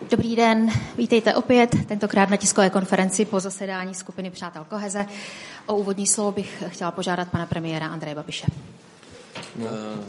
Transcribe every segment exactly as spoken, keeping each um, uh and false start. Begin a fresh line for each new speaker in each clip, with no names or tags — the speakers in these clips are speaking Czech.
Dobrý den, vítejte opět, tentokrát na tiskové konferenci po zasedání skupiny Přátel koheze. O úvodní slovo bych chtěla požádat pana premiéra Andreje Babiše.
No.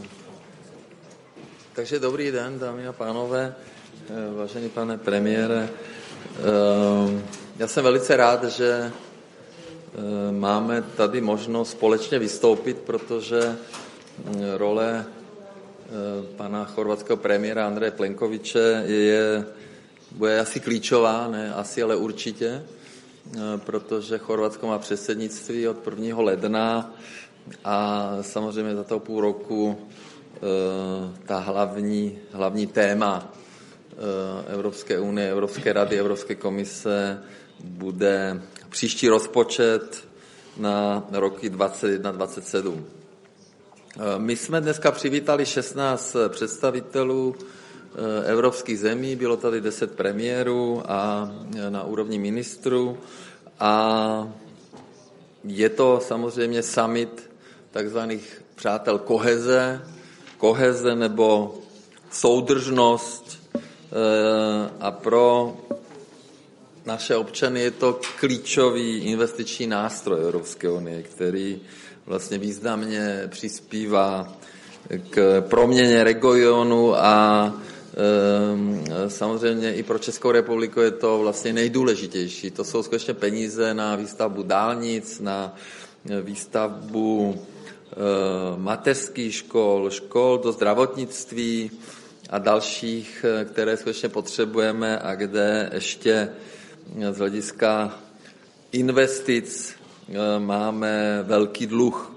Takže dobrý den, dámy a pánové, vážený pane premiére. Já jsem velice rád, že máme tady možnost společně vystoupit, protože role pana chorvatského premiéra Andreje Plenkoviče je, bude asi klíčová, ne asi, ale určitě, protože Chorvatsko má předsednictví od prvního ledna a samozřejmě za toho půl roku ta hlavní, hlavní téma Evropské unie, Evropské rady, Evropské komise bude příští rozpočet na roky dvacet jedna dvacet sedm. My jsme dneska přivítali šestnáct představitelů evropských zemí, bylo tady deset premiérů a na úrovni ministrů a je to samozřejmě summit takzvaných přátel koheze, koheze nebo soudržnost a pro naše občany je to klíčový investiční nástroj Evropské unie, který vlastně významně přispívá k proměně regionu a e, samozřejmě i pro Českou republiku je to vlastně nejdůležitější. To jsou skutečně peníze na výstavbu dálnic, na výstavbu e, mateřských škol, škol do zdravotnictví a dalších, které skutečně potřebujeme a kde ještě z hlediska investic máme velký dluh.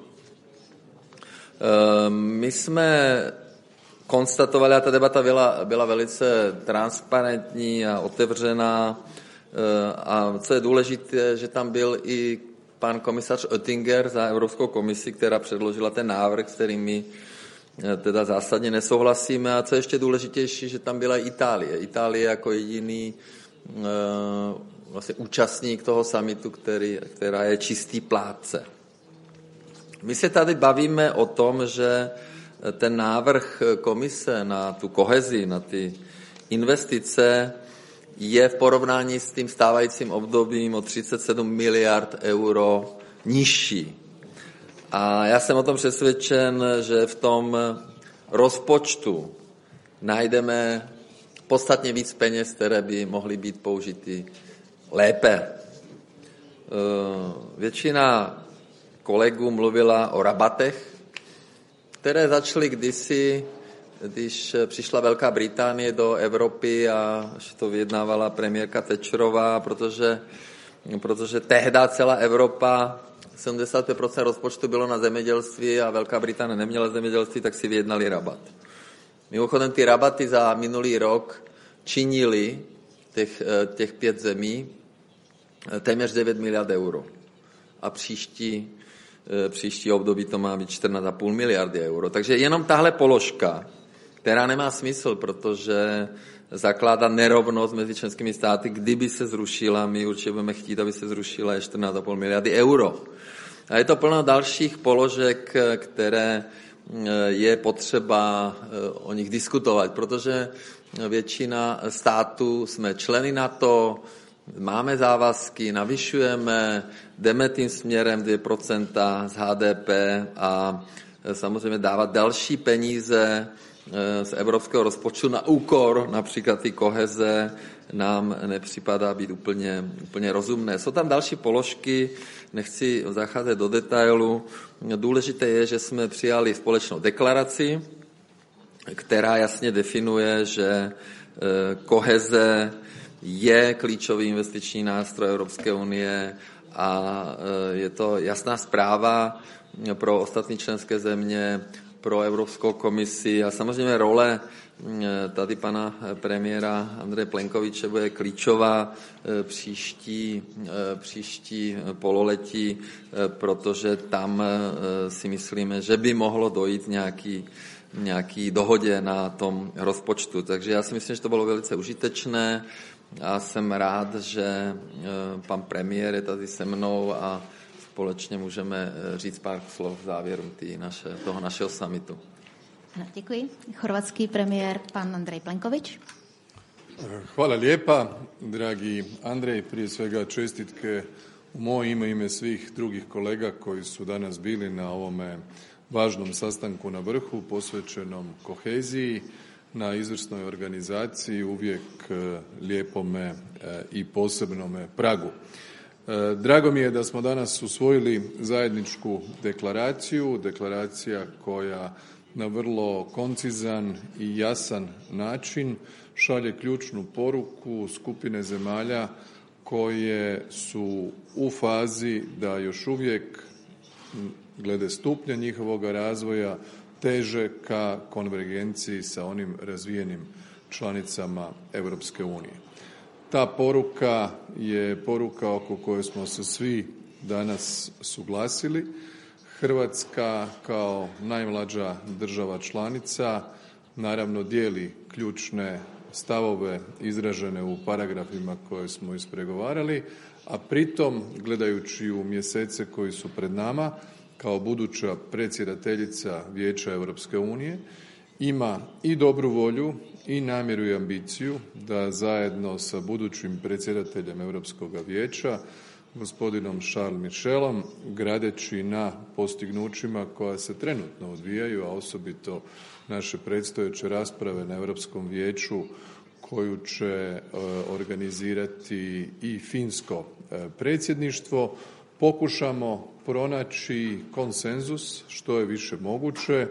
My jsme konstatovali, a ta debata byla, byla velice transparentní a otevřená, a co je důležité, že tam byl i pan komisař Oettinger za Evropskou komisi, která předložila ten návrh, s kterým my teda zásadně nesouhlasíme. A co je ještě důležitější, že tam byla Itálie. Itálie jako jediný vlastně účastník toho summitu, který, která je čistý plátce. My se tady bavíme o tom, že ten návrh komise na tu kohezi, na ty investice je v porovnání s tím stávajícím obdobím o třicet sedm miliard euro nižší. A já jsem o tom přesvědčen, že v tom rozpočtu najdeme podstatně víc peněz, které by mohly být použity lépe. Většina kolegů mluvila o rabatech, které začaly kdysi, když přišla Velká Británie do Evropy a až to vyjednávala premiérka Thatcherová, protože, protože tehdy celá Evropa, sedmdesát pět procent rozpočtu bylo na zemědělství a Velká Británie neměla zemědělství, tak si vyjednali rabat. Mimochodem ty rabaty za minulý rok činily těch, těch pět zemí téměř devět miliard euro. A příští, příští období to má být čtrnáct celá pět miliardy euro. Takže jenom tahle položka, která nemá smysl, protože zakládá nerovnost mezi členskými státy, kdyby se zrušila, my určitě budeme chtít, aby se zrušila, je čtrnáct celá pět miliardy euro. A je to plno dalších položek, které je potřeba o nich diskutovat, protože většina států jsme členy NATO, máme závazky, navyšujeme, jdeme tím směrem dvě procenta z H D P a samozřejmě dávat další peníze z evropského rozpočtu na úkor, například ty koheze, nám nepřipadá být úplně, úplně rozumné. Jsou tam další položky, nechci zacházet do detailu. Důležité je, že jsme přijali společnou deklaraci, která jasně definuje, že koheze je klíčový investiční nástroj Evropské unie a je to jasná zpráva pro ostatní členské země, pro Evropskou komisi a samozřejmě role tady pana premiéra Andreje Plenkoviče bude klíčová příští, příští pololetí, protože tam si myslíme, že by mohlo dojít nějaký, nějaký dohodě na tom rozpočtu. Takže já si myslím, že to bylo velice užitečné a jsem rád, že pan premiér je tady se mnou a společně můžeme říct pár slov v závěru tý naše, toho našeho summitu.
Děkuji. Chorvatský premiér pan Andrej Plenković.
Hvala lijepa, dragi Andrej, prije svega čestitke u moje ime, ime svih drugih kolega koji su danas bili na ovome važnom sastanku na vrhu posvećenom koheziji, na izvrsnoj organizaciji, uvijek lijepome i posebnome pragu. Drago mi je da smo danas usvojili zajedničku deklaraciju, deklaracija koja na vrlo koncizan i jasan način šalje ključnu poruku skupine zemalja koje su u fazi da još uvijek glede stupnja njihovoga razvoja teže ka konvergenciji sa onim razvijenim članicama Europske unije. Ta poruka je poruka oko koje smo se svi danas suglasili. Hrvatska kao najmlađa država članica naravno dijeli ključne stavove izražene u paragrafima koje smo ispregovarali, a pritom gledajući u mjesece koji su pred nama kao buduća predsjedateljica Vijeća Europske unije ima i dobru volju i namjeru i ambiciju da zajedno sa budućim predsjedateljem Europskoga vijeća gospodinom Charles Michelom, gradeći na postignućima koja se trenutno odvijaju, a osobito naše predstojeće rasprave na Europskom vijeću koju će organizirati i finsko predsjedništvo, pokušamo pronaći konsenzus što je više moguće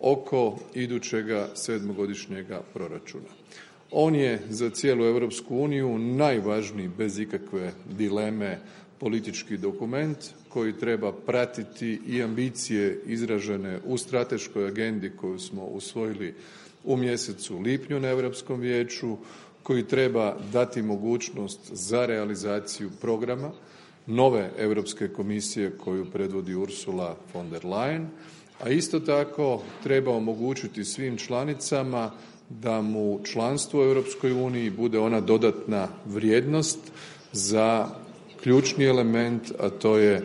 oko idućega sedmogodišnjega proračuna. On je za cijelu Europsku uniju najvažniji bez ikakve dileme politički dokument koji treba pratiti i ambicije izražene u strateškoj agendi koju smo usvojili u mjesecu lipnju na Europskom vijeću, koji treba dati mogućnost za realizaciju programa nove Europske komisije koju predvodi Ursula von der Leyen, a isto tako treba omogućiti svim članicama da mu članstvo u Europskoj uniji bude ona dodatna vrijednost za ključni element, a to je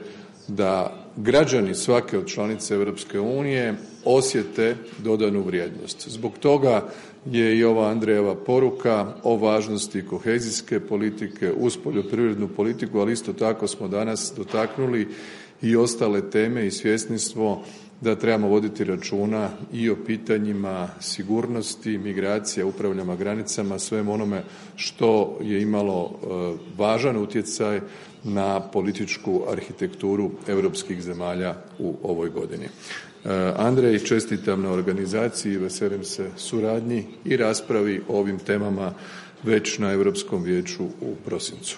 da građani svake od članica Europske unije osjete dodanu vrijednost. Zbog toga je i ova Andrejeva poruka o važnosti kohezijske politike uz poljoprivrednu politiku, ali isto tako smo danas dotaknuli i ostale teme i svjesni smo da trebamo voditi računa i o pitanjima sigurnosti, migracija, upravljanja granicama, svemu onome što je imalo važan utjecaj na političku arhitekturu europskih zemalja u ovoj godini. Andrej, čestitam na organizaciji i veselim se suradnji i raspravi o ovim temama već na Europskom vijeću u prosincu.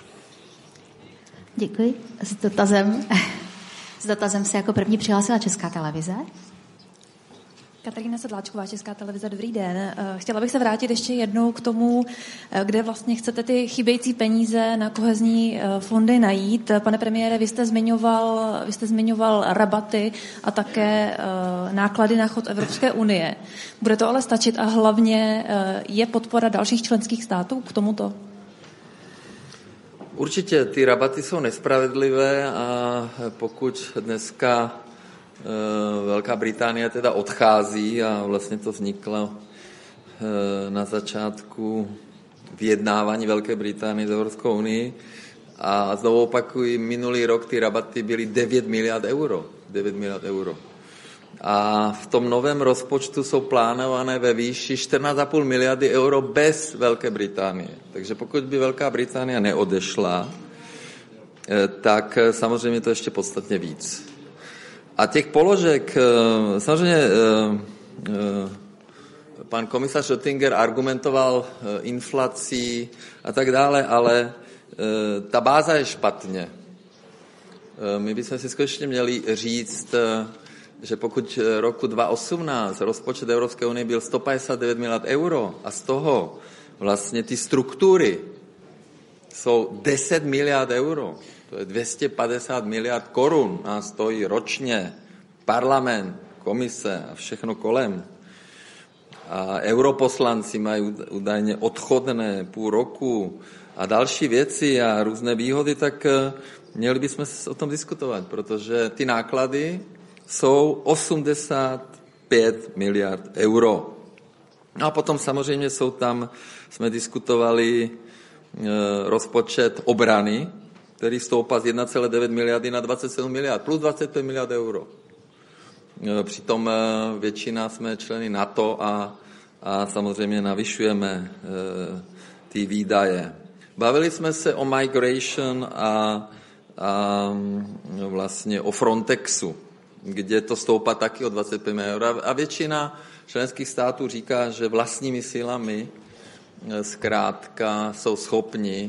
Děkuji. S dotazem, s dotazem se jako první přihlásila Česká televize.
Katarína Sedláčková, Česká televize, dobrý den. Chtěla bych se vrátit ještě jednou k tomu, kde vlastně chcete ty chybějící peníze na kohezní fondy najít. Pane premiére, vy jste zmiňoval, vy jste zmiňoval rabaty a také náklady na chod Evropské unie. Bude to ale stačit a hlavně je podpora dalších členských států k tomuto?
Určitě ty rabaty jsou nespravedlivé a pokud dneska Velká Británie teda odchází a vlastně to vzniklo na začátku vyjednávání Velké Británie s Evropskou unii. A znovu opakuji, minulý rok ty rabaty byly devět miliard euro. devět miliard euro. A v tom novém rozpočtu jsou plánované ve výši čtrnáct a půl miliardy euro bez Velké Británie. Takže pokud by Velká Británie neodešla, tak samozřejmě to ještě podstatně víc. A těch položek, samozřejmě pan komisař Oettinger argumentoval inflací a tak dále, ale ta báza je špatně. My bychom si skutečně měli říct, že pokud roku dva tisíce osmnáct rozpočet Evropské unie byl sto padesát devět miliard euro a z toho vlastně ty struktury jsou deset miliard euro, to je dvě stě padesát miliard korun nás stojí ročně parlament, komise a všechno kolem. A europoslanci mají údajně odchodné půl roku a další věci a různé výhody, tak měli bychom o tom diskutovat, protože ty náklady jsou osmdesát pět miliard euro. No a potom samozřejmě jsou tam jsme diskutovali rozpočet obrany, který stoupá z jedna celá devět miliardy na dvacet sedm miliard, plus dvacet pět miliard euro. Přitom většina jsme členy NATO a, a samozřejmě navyšujeme ty výdaje. Bavili jsme se o migration a, a vlastně o Frontexu, kde to stoupá taky o dvacet pět miliard. A většina členských států říká, že vlastními silami zkrátka jsou schopni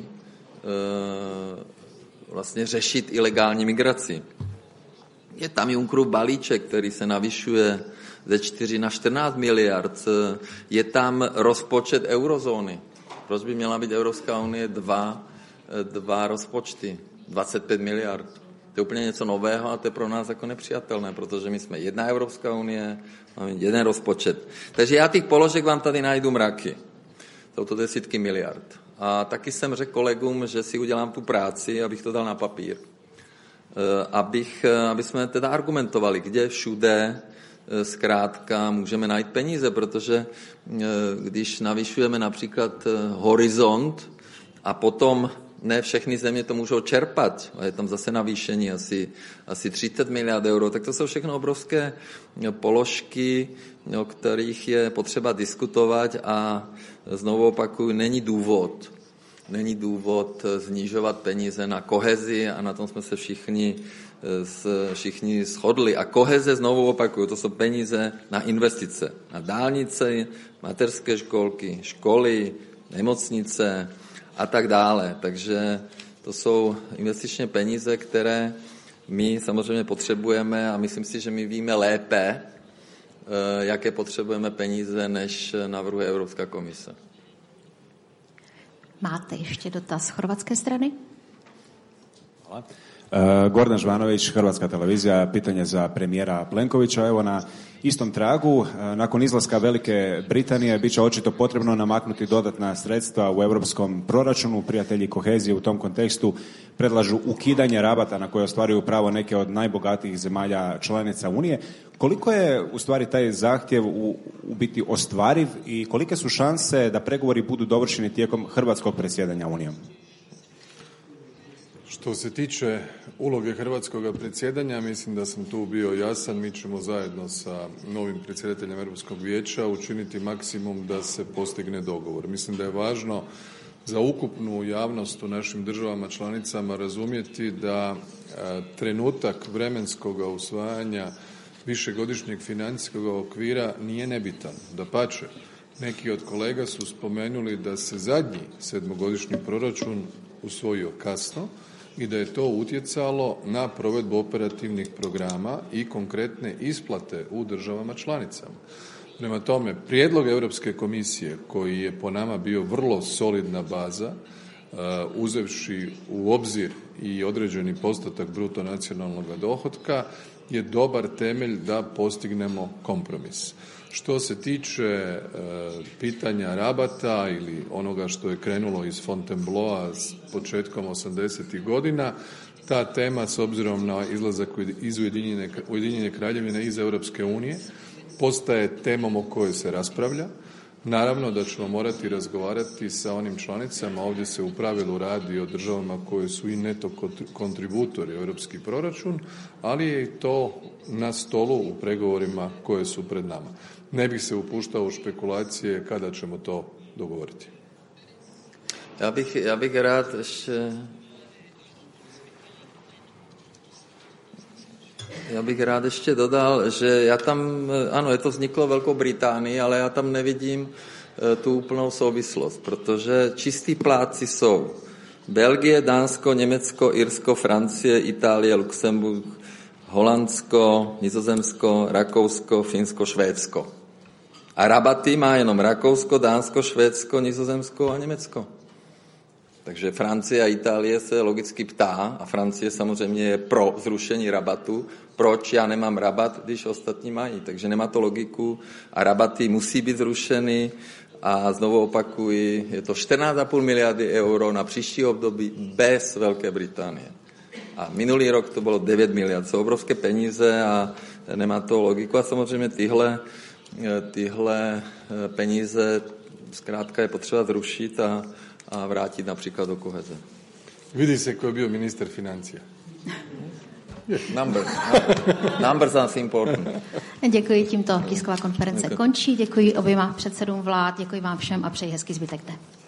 vlastně řešit ilegální migraci. Je tam Junckerův balíček, který se navyšuje ze čtyři na čtrnáct miliard. Je tam rozpočet eurozóny. Proč by měla být Evropská unie dva, dva rozpočty? dvacet pět miliard. To je úplně něco nového a to je pro nás jako nepřijatelné, protože my jsme jedna Evropská unie, máme jeden rozpočet. Takže já těch položek vám tady najdu mraky. Jsou to desítky miliard. A taky jsem řekl kolegům, že si udělám tu práci, abych to dal na papír. Abych, aby jsme teda argumentovali, kde všude zkrátka můžeme najít peníze, protože když navyšujeme například Horizont a potom ne všechny země to můžou čerpat, a je tam zase navýšení asi, asi třicet miliard euro, tak to jsou všechno obrovské položky, o kterých je potřeba diskutovat a znovu opakuju, není důvod, není důvod snižovat peníze na kohezi a na tom jsme se všichni, všichni shodli. A koheze, znovu opakuju, to jsou peníze na investice, na dálnice, mateřské školky, školy, nemocnice a tak dále. Takže to jsou investiční peníze, které my samozřejmě potřebujeme a myslím si, že my víme lépe, jaké potřebujeme peníze, než navrhuje Evropská komise.
Máte ještě dotaz z chorvatské strany?
Hvala. Gordan Žvanović, Hrvatska televizija, pitanje za premijera Plenkovića. Evo na istom tragu, nakon izlaska Velike Britanije bit će očito potrebno namaknuti dodatna sredstva u europskom proračunu. Prijatelji kohezije u tom kontekstu predlažu ukidanje rabata na koje ostvaruju pravo neke od najbogatijih zemalja članica Unije. Koliko je u stvari taj zahtjev u, u biti ostvariv i kolike su šanse da pregovori budu dovršeni tijekom hrvatskog predsjedanja Unijom?
Što se tiče uloge hrvatskog predsjedanja, mislim da sam tu bio jasan. Mi ćemo zajedno sa novim predsjedateljem Europskog vijeća učiniti maksimum da se postigne dogovor. Mislim da je važno za ukupnu javnost u našim državama članicama razumjeti da e, trenutak vremenskog usvajanja višegodišnjeg financijskog okvira nije nebitan. Dapače, neki od kolega su spomenuli da se zadnji sedmogodišnji proračun usvojio kasno i da je to utjecalo na provedbu operativnih programa i konkretne isplate u državama članicama. Prema tome, prijedlog Europske komisije koji je po nama bio vrlo solidna baza, uh, uzevši u obzir i određeni postotak bruto nacionalnog dohotka, je dobar temelj da postignemo kompromis. Što se tiče e, pitanja rabata ili onoga što je krenulo iz Fontainebleau s početkom osamdesetih godina, ta tema s obzirom na izlazak iz Ujedinjene, Ujedinjene Kraljevine iz Europske unije postaje temom o kojoj se raspravlja. Naravno da ćemo morati razgovarati sa onim članicama, ovdje se u pravilu radi o državama koje su i neto kontributori u europski proračun, ali je i to na stolu u pregovorima koje su pred nama. Ne bih se upuštao u špekulacije kada ćemo to dogovoriti.
Já bych, já bych rád ještě... Já bych rád ještě dodal, že já tam, ano, je to vzniklo Velkou Británii, ale já tam nevidím tu úplnou souvislost, protože čistí plátci jsou Belgie, Dánsko, Německo, Irsko, Francie, Itálie, Luxemburg, Holandsko, Nizozemsko, Rakousko, Finsko, Švédsko. A rabaty má jenom Rakousko, Dánsko, Švédsko, Nizozemsko a Německo. Takže Francie a Itálie se logicky ptá, a Francie samozřejmě je pro zrušení rabatu, proč já nemám rabat, když ostatní mají. Takže nemá to logiku a rabaty musí být zrušeny a znovu opakuji, je to čtrnáct celá pět miliardy euro na příští období bez Velké Británie. A minulý rok to bylo devět miliard, jsou obrovské peníze a nemá to logiku a samozřejmě tyhle, tyhle peníze zkrátka je potřeba zrušit a, a vrátit například do koheze.
Vidi se ko je bio ministar financija.
Numbers. Numbers are important.
Děkuji, tímto tisková konference končí. Děkuji oběma předsedům vlád, děkuji vám všem a přeji hezký zbytek dne.